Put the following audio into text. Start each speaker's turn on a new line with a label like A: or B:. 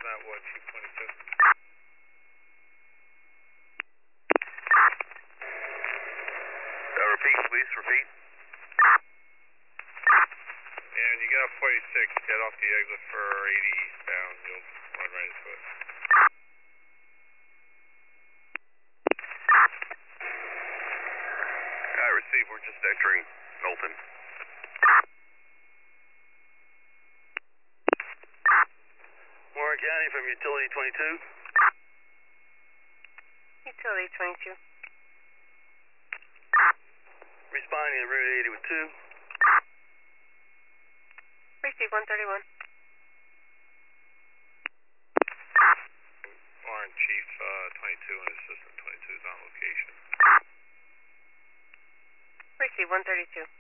A: that one, Chief 22.
B: Repeat, please, repeat.
A: And you get off 46, get off the exit for 80 eastbound, you'll run right into it.
B: I receive, we're just entering Knowlton. Warren County from Utility 22.
C: Utility 22.
B: Responding to Route 80 with 2.
C: Receive 131.
A: Warren, Chief 22 and Assistant 22 is on location.
C: Receive 132.